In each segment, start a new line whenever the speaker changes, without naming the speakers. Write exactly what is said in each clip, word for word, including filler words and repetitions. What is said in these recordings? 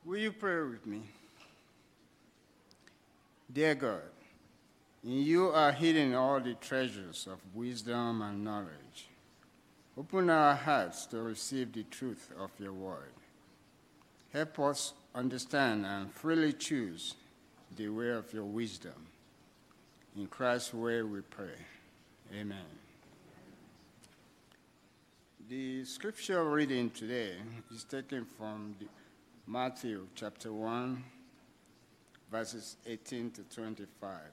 Will you pray with me? Dear God, in you are hidden all the treasures of wisdom and knowledge. Open our hearts to receive the truth of your word. Help us understand and freely choose the way of your wisdom. In Christ's way we pray. Amen. The scripture reading today is taken from the Matthew chapter one, verses eighteen to twenty-five.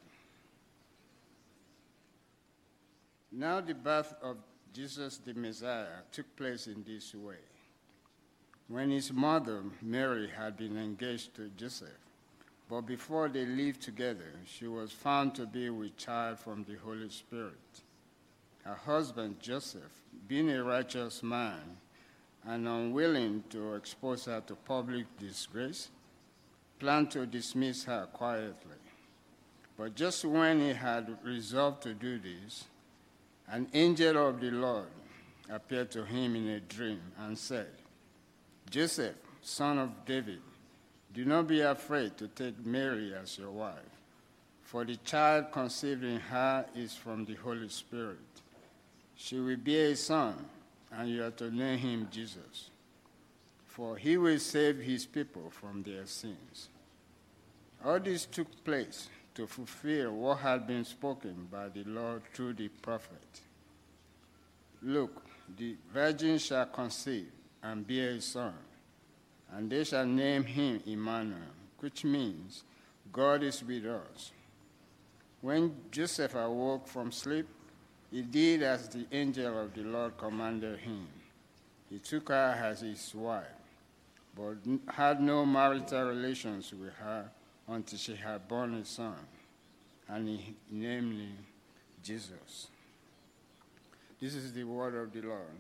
Now the birth of Jesus the Messiah took place in this way. When his mother, Mary, had been engaged to Joseph, but before they lived together, she was found to be with child from the Holy Spirit. Her husband, Joseph, being a righteous man and unwilling to expose her to public disgrace, planned to dismiss her quietly. But just when he had resolved to do this, an angel of the Lord appeared to him in a dream and said, "Joseph, son of David, do not be afraid to take Mary as your wife, for the child conceived in her is from the Holy Spirit. She will be a son, and you are to name him Jesus, for he will save his people from their sins." All this took place to fulfill what had been spoken by the Lord through the prophet. "Look, the virgin shall conceive and bear a son, and they shall name him Emmanuel," which means God is with us. When Joseph awoke from sleep, he did as the angel of the Lord commanded him. He took her as his wife, but had no marital relations with her until she had borne a son, and he named him Jesus. This is the word of the Lord.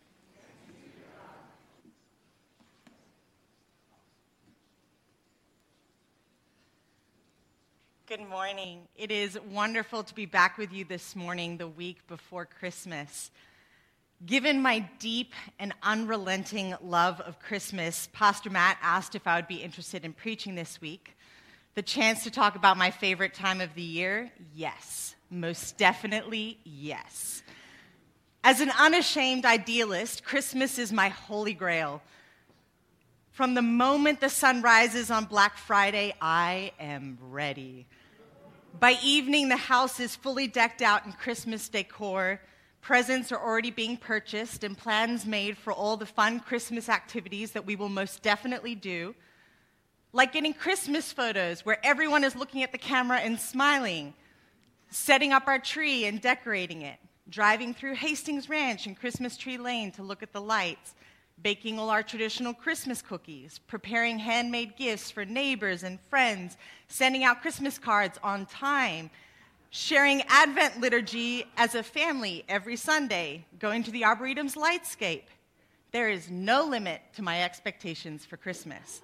Good morning. It is wonderful to be back with you this morning, the week before Christmas. Given my deep and unrelenting love of Christmas, Pastor Matt asked if I would be interested in preaching this week. The chance to talk about my favorite time of the year? Yes. Most definitely, yes. As an unashamed idealist, Christmas is my holy grail. From the moment the sun rises on Black Friday, I am ready. By evening, the house is fully decked out in Christmas decor. Presents are already being purchased and plans made for all the fun Christmas activities that we will most definitely do. Like getting Christmas photos where everyone is looking at the camera and smiling, setting up our tree and decorating it, driving through Hastings Ranch and Christmas Tree Lane to look at the lights, baking all our traditional Christmas cookies, preparing handmade gifts for neighbors and friends, sending out Christmas cards on time, sharing Advent liturgy as a family every Sunday, going to the Arboretum's Lightscape. There is no limit to my expectations for Christmas.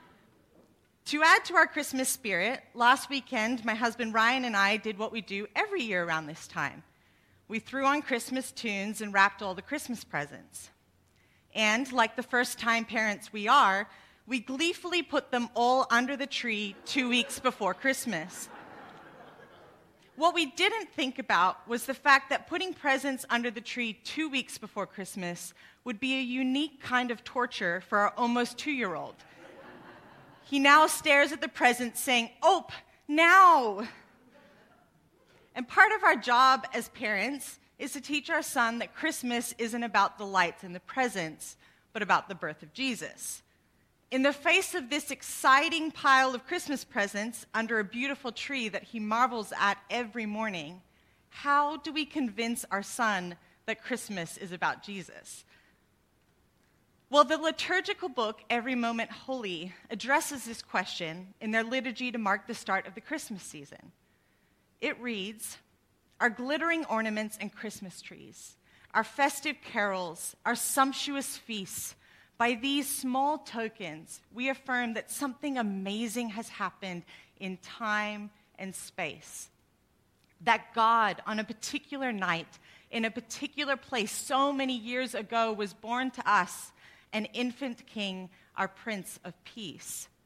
To add to our Christmas spirit, last weekend, my husband Ryan and I did what we do every year around this time. We threw on Christmas tunes and wrapped all the Christmas presents. And, like the first-time parents we are, we gleefully put them all under the tree two weeks before Christmas. What we didn't think about was the fact that putting presents under the tree two weeks before Christmas would be a unique kind of torture for our almost two-year-old. He now stares at the presents saying, "Ope, now!" And part of our job as parents is to teach our son that Christmas isn't about the lights and the presents, but about the birth of Jesus. In the face of this exciting pile of Christmas presents under a beautiful tree that he marvels at every morning, how do we convince our son that Christmas is about Jesus? Well, the liturgical book, Every Moment Holy, addresses this question in their liturgy to mark the start of the Christmas season. It reads, "Our glittering ornaments and Christmas trees, our festive carols, our sumptuous feasts, by these small tokens, we affirm that something amazing has happened in time and space. That God, on a particular night, in a particular place so many years ago, was born to us, an infant king, our Prince of Peace.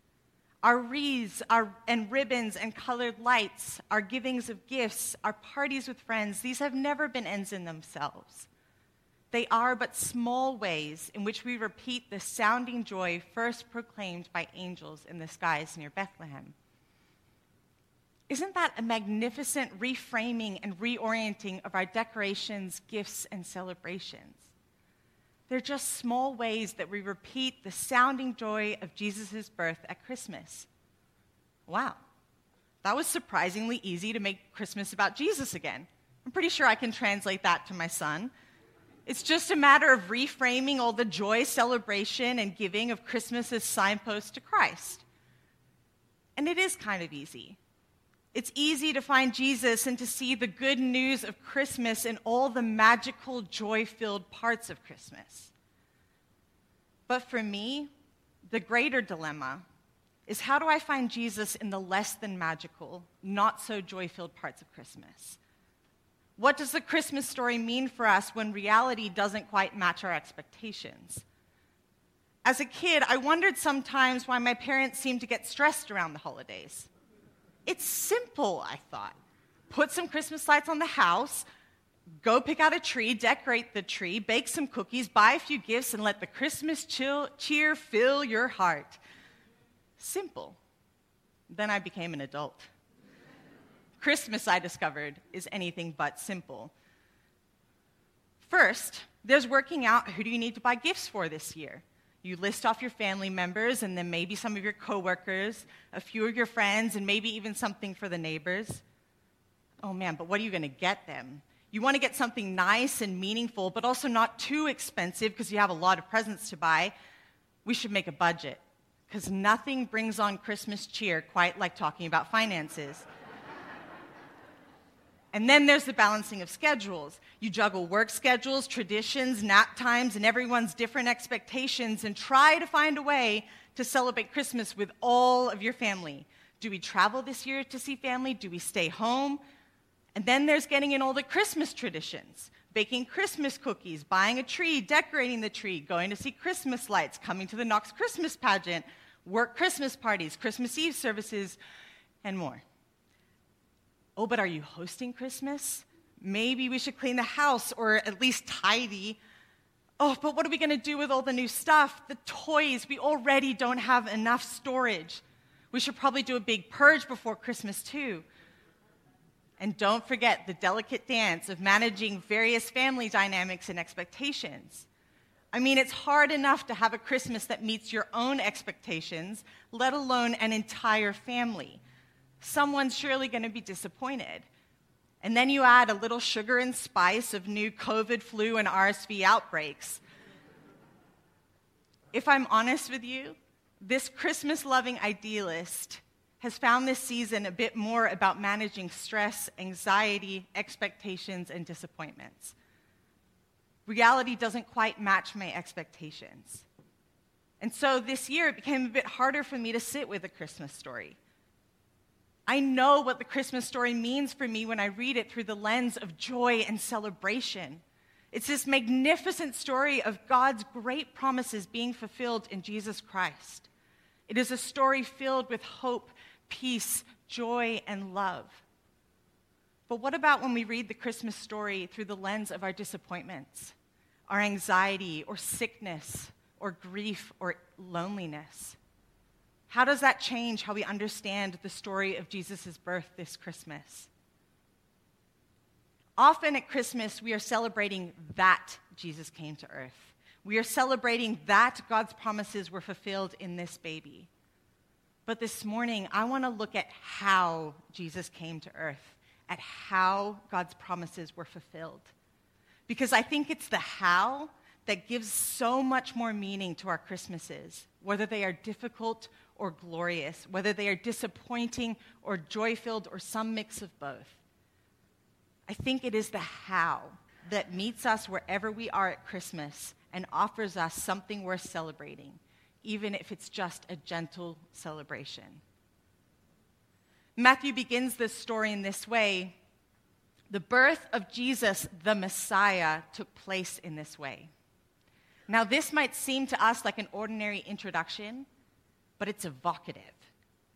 Our wreaths our, and ribbons and colored lights, our givings of gifts, our parties with friends, these have never been ends in themselves. They are but small ways in which we repeat the sounding joy first proclaimed by angels in the skies near Bethlehem. Isn't that a magnificent reframing and reorienting of our decorations, gifts, and celebrations? They're just small ways that we repeat the sounding joy of Jesus' birth at Christmas. Wow, that was surprisingly easy to make Christmas about Jesus again. I'm pretty sure I can translate that to my son. It's just a matter of reframing all the joy, celebration, and giving of Christmas as signposts to Christ. And it is kind of easy. It's easy to find Jesus and to see the good news of Christmas in all the magical, joy-filled parts of Christmas. But for me, the greater dilemma is, how do I find Jesus in the less than magical, not so joy-filled parts of Christmas? What does the Christmas story mean for us when reality doesn't quite match our expectations? As a kid, I wondered sometimes why my parents seemed to get stressed around the holidays. It's simple, I thought. Put some Christmas lights on the house, go pick out a tree, decorate the tree, bake some cookies, buy a few gifts, and let the Christmas chill, cheer fill your heart. Simple. Then I became an adult. Christmas, I discovered, is anything but simple. First, there's working out who do you need to buy gifts for this year. You list off your family members and then maybe some of your coworkers, a few of your friends, and maybe even something for the neighbors. Oh man, but what are you going to get them? You want to get something nice and meaningful, but also not too expensive because you have a lot of presents to buy. We should make a budget, because nothing brings on Christmas cheer quite like talking about finances. And then there's the balancing of schedules. You juggle work schedules, traditions, nap times, and everyone's different expectations, and try to find a way to celebrate Christmas with all of your family. Do we travel this year to see family? Do we stay home? And then there's getting in all the Christmas traditions. Baking Christmas cookies, buying a tree, decorating the tree, going to see Christmas lights, coming to the Knox Christmas pageant, work Christmas parties, Christmas Eve services, and more. Oh, but are you hosting Christmas? Maybe we should clean the house, or at least tidy. Oh, but what are we going to do with all the new stuff, the toys? We already don't have enough storage. We should probably do a big purge before Christmas, too. And don't forget the delicate dance of managing various family dynamics and expectations. I mean, it's hard enough to have a Christmas that meets your own expectations, let alone an entire family. Someone's surely going to be disappointed. And then you add a little sugar and spice of new COVID, flu, and R S V outbreaks. If I'm honest with you, this Christmas-loving idealist has found this season a bit more about managing stress, anxiety, expectations, and disappointments. Reality doesn't quite match my expectations. And so this year, it became a bit harder for me to sit with a Christmas story. I know what the Christmas story means for me when I read it through the lens of joy and celebration. It's this magnificent story of God's great promises being fulfilled in Jesus Christ. It is a story filled with hope, peace, joy, and love. But what about when we read the Christmas story through the lens of our disappointments, our anxiety, or sickness, or grief, or loneliness? How does that change how we understand the story of Jesus' birth this Christmas? Often at Christmas, we are celebrating that Jesus came to earth. We are celebrating that God's promises were fulfilled in this baby. But this morning, I want to look at how Jesus came to earth, at how God's promises were fulfilled. Because I think it's the how that gives so much more meaning to our Christmases, whether they are difficult or glorious, whether they are disappointing or joy-filled or some mix of both. I think it is the how that meets us wherever we are at Christmas and offers us something worth celebrating, even if it's just a gentle celebration. Matthew begins this story in this way. The birth of Jesus, the Messiah, took place in this way. Now, this might seem to us like an ordinary introduction, but it's evocative.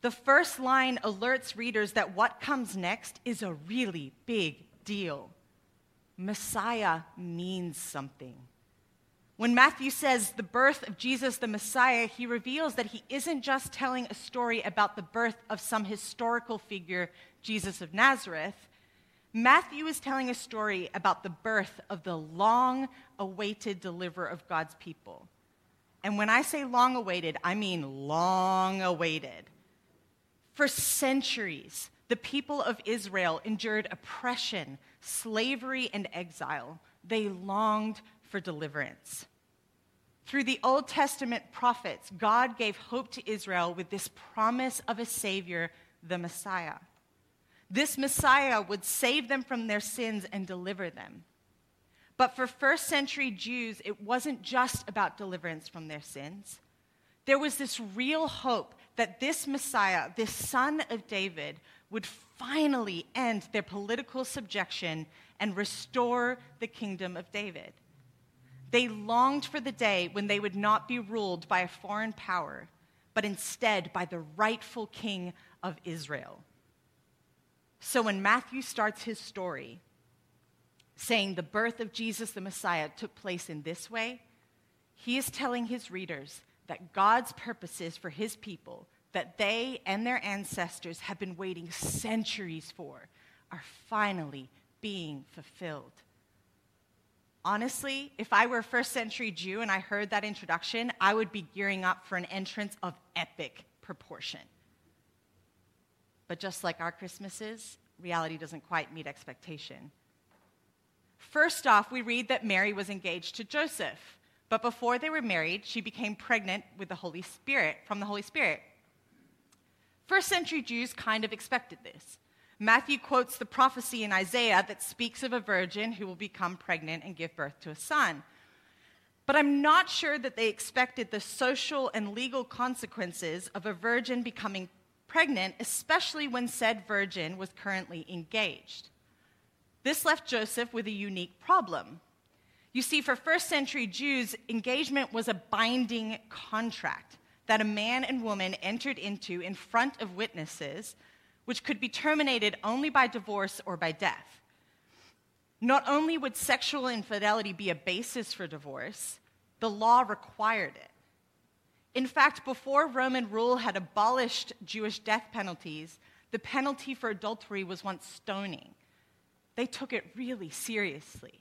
The first line alerts readers that what comes next is a really big deal. Messiah means something. When Matthew says the birth of Jesus the Messiah, he reveals that he isn't just telling a story about the birth of some historical figure, Jesus of Nazareth. Matthew is telling a story about the birth of the long-awaited deliverer of God's people. And when I say long-awaited, I mean long-awaited. For centuries, the people of Israel endured oppression, slavery, and exile. They longed for deliverance. Through the Old Testament prophets, God gave hope to Israel with this promise of a Savior, the Messiah. This Messiah would save them from their sins and deliver them. But for first century Jews, it wasn't just about deliverance from their sins. There was this real hope that this Messiah, this son of David, would finally end their political subjection and restore the kingdom of David. They longed for the day when they would not be ruled by a foreign power, but instead by the rightful king of Israel. So when Matthew starts his story, saying the birth of Jesus the Messiah took place in this way, he is telling his readers that God's purposes for his people, that they and their ancestors have been waiting centuries for, are finally being fulfilled. Honestly, if I were a first century Jew and I heard that introduction, I would be gearing up for an entrance of epic proportion. But just like our Christmases, reality doesn't quite meet expectation. First off, we read that Mary was engaged to Joseph, but before they were married, she became pregnant with the Holy Spirit, from the Holy Spirit. First century Jews kind of expected this. Matthew quotes the prophecy in Isaiah that speaks of a virgin who will become pregnant and give birth to a son. But I'm not sure that they expected the social and legal consequences of a virgin becoming pregnant, especially when said virgin was currently engaged. This left Joseph with a unique problem. You see, for first century Jews, engagement was a binding contract that a man and woman entered into in front of witnesses, which could be terminated only by divorce or by death. Not only would sexual infidelity be a basis for divorce, the law required it. In fact, before Roman rule had abolished Jewish death penalties, the penalty for adultery was once stoning. They took it really seriously.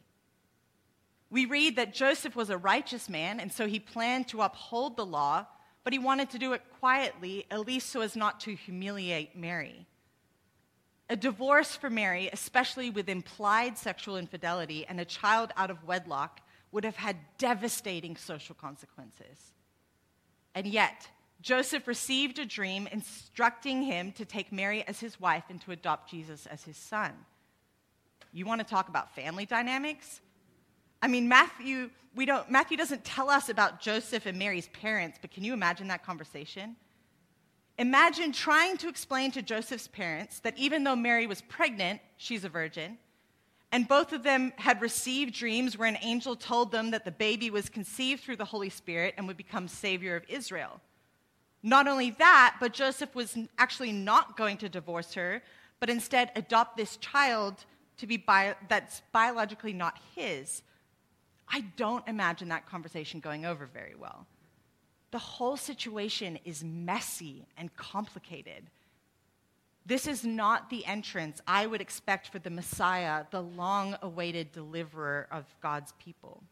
We read that Joseph was a righteous man, and so he planned to uphold the law, but he wanted to do it quietly, at least so as not to humiliate Mary. A divorce for Mary, especially with implied sexual infidelity and a child out of wedlock, would have had devastating social consequences. And yet, Joseph received a dream instructing him to take Mary as his wife and to adopt Jesus as his son. You want to talk about family dynamics? I mean, Matthew, we don't, Matthew doesn't tell us about Joseph and Mary's parents, but can you imagine that conversation? Imagine trying to explain to Joseph's parents that even though Mary was pregnant, she's a virgin, and both of them had received dreams where an angel told them that the baby was conceived through the Holy Spirit and would become Savior of Israel. Not only that, but Joseph was actually not going to divorce her, but instead adopt this child to be bio- that's biologically not his. I don't imagine that conversation going over very well. The whole situation is messy and complicated. This is not the entrance I would expect for the Messiah, the long-awaited deliverer of God's people.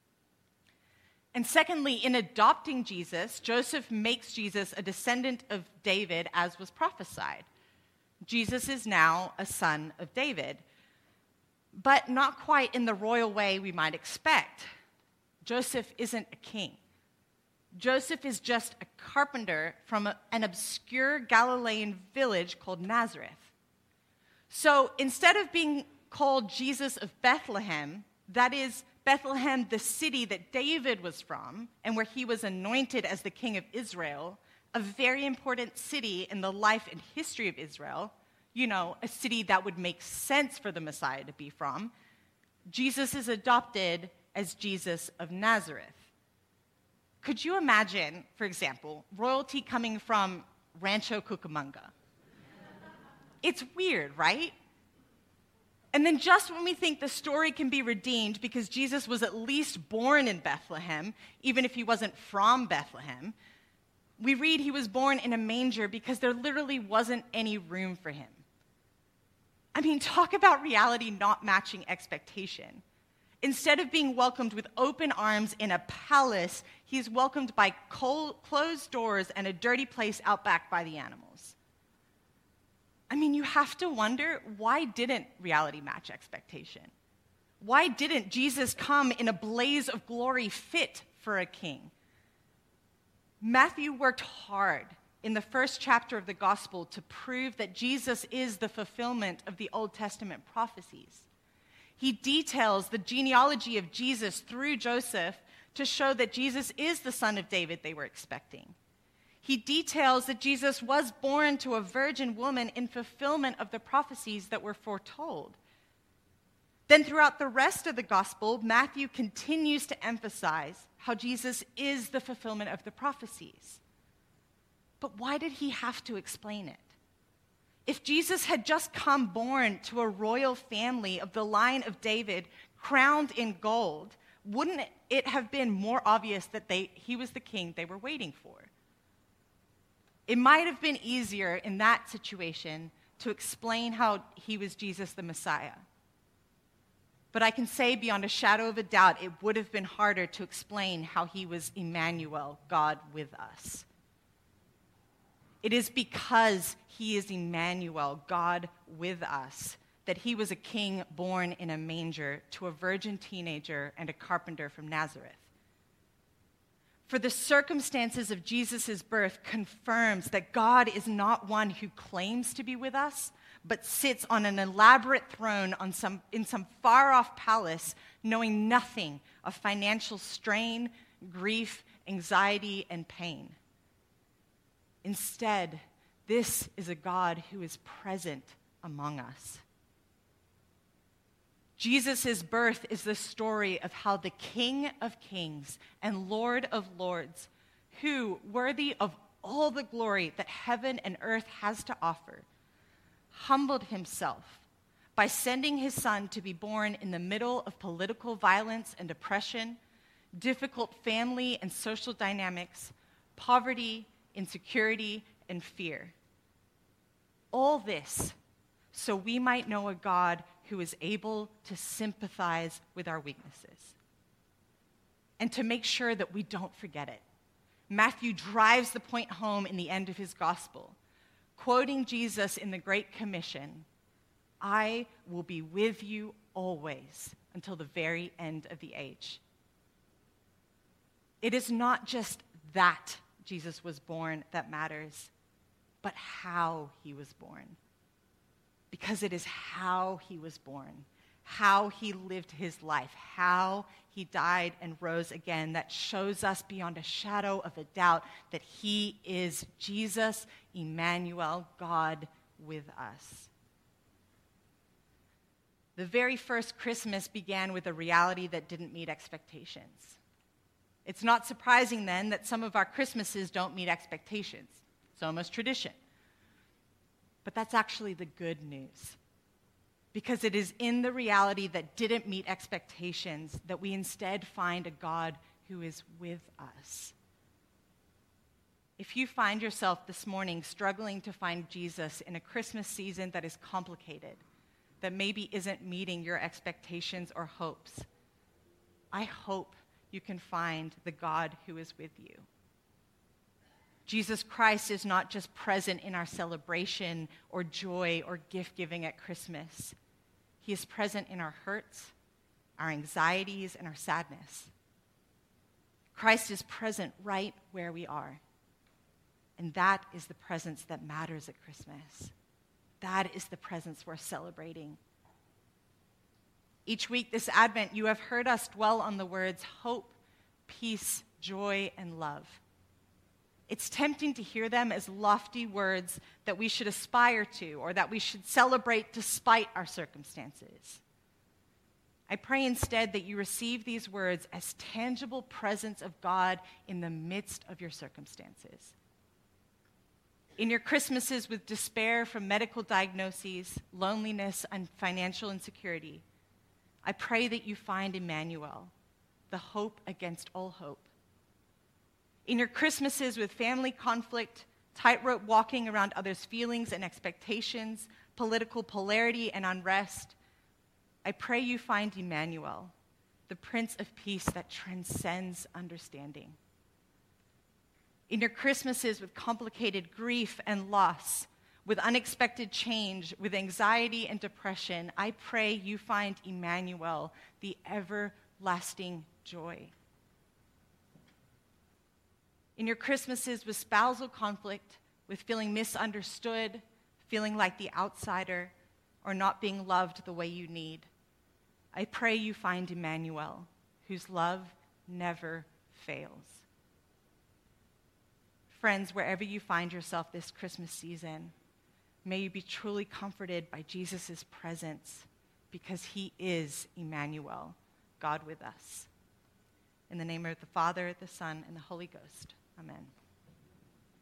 And secondly, in adopting Jesus, Joseph makes Jesus a descendant of David, as was prophesied. Jesus is now a son of David, but not quite in the royal way we might expect. Joseph isn't a king. Joseph is just a carpenter from a, an obscure Galilean village called Nazareth. So instead of being called Jesus of Bethlehem, that is, Bethlehem, the city that David was from, and where he was anointed as the king of Israel, a very important city in the life and history of Israel, you know, a city that would make sense for the Messiah to be from, Jesus is adopted as Jesus of Nazareth. Could you imagine, for example, royalty coming from Rancho Cucamonga. It's weird, right? And then just when we think the story can be redeemed because Jesus was at least born in Bethlehem, even if he wasn't from Bethlehem, we read he was born in a manger because there literally wasn't any room for him. I mean, talk about reality not matching expectation. Instead of being welcomed with open arms in a palace, he's welcomed by cold, closed doors and a dirty place out back by the animals. I mean, you have to wonder, why didn't reality match expectation? Why didn't Jesus come in a blaze of glory fit for a king? Matthew worked hard in the first chapter of the gospel to prove that Jesus is the fulfillment of the Old Testament prophecies. He details the genealogy of Jesus through Joseph to show that Jesus is the son of David they were expecting. He details that Jesus was born to a virgin woman in fulfillment of the prophecies that were foretold. Then throughout the rest of the gospel, Matthew continues to emphasize how Jesus is the fulfillment of the prophecies. But why did he have to explain it? If Jesus had just come born to a royal family of the line of David, crowned in gold, wouldn't it have been more obvious that they, he was the king they were waiting for? It might have been easier in that situation to explain how he was Jesus the Messiah. But I can say beyond a shadow of a doubt, it would have been harder to explain how he was Emmanuel, God with us. It is because he is Emmanuel, God with us, that he was a king born in a manger to a virgin teenager and a carpenter from Nazareth. For the circumstances of Jesus' birth confirms that God is not one who claims to be with us, but sits on an elaborate throne on some, in some far-off palace, knowing nothing of financial strain, grief, anxiety, and pain. Instead, this is a God who is present among us. Jesus' birth is the story of how the King of Kings and Lord of Lords, who, worthy of all the glory that heaven and earth has to offer, humbled himself by sending his son to be born in the middle of political violence and oppression, difficult family and social dynamics, poverty, insecurity, and fear. All this so we might know a God who is able to sympathize with our weaknesses. And to make sure that we don't forget it, Matthew drives the point home in the end of his gospel, quoting Jesus in the Great Commission, "I will be with you always until the very end of the age." It is not just that Jesus was born that matters, but how he was born. Because it is how he was born, how he lived his life, how he died and rose again that shows us beyond a shadow of a doubt that he is Jesus, Emmanuel, God with us. The very first Christmas began with a reality that didn't meet expectations. It's not surprising then that some of our Christmases don't meet expectations. It's almost tradition. But that's actually the good news. Because it is in the reality that didn't meet expectations that we instead find a God who is with us. If you find yourself this morning struggling to find Jesus in a Christmas season that is complicated, that maybe isn't meeting your expectations or hopes, I hope you can find the God who is with you. Jesus Christ is not just present in our celebration or joy or gift-giving at Christmas. He is present in our hurts, our anxieties, and our sadness. Christ is present right where we are. And that is the presence that matters at Christmas. That is the presence we're celebrating. Each week this Advent, you have heard us dwell on the words hope, peace, joy, and love. It's tempting to hear them as lofty words that we should aspire to or that we should celebrate despite our circumstances. I pray instead that you receive these words as tangible presence of God in the midst of your circumstances. In your Christmases with despair from medical diagnoses, loneliness, and financial insecurity, I pray that you find Emmanuel, the hope against all hope. In your Christmases with family conflict, tightrope walking around others' feelings and expectations, political polarity and unrest, I pray you find Emmanuel, the Prince of Peace that transcends understanding. In your Christmases with complicated grief and loss, with unexpected change, with anxiety and depression, I pray you find Emmanuel, the everlasting joy. In your Christmases with spousal conflict, with feeling misunderstood, feeling like the outsider, or not being loved the way you need, I pray you find Emmanuel, whose love never fails. Friends, wherever you find yourself this Christmas season, may you be truly comforted by Jesus' presence, because he is Emmanuel, God with us. In the name of the Father, the Son, and the Holy Ghost. Amen.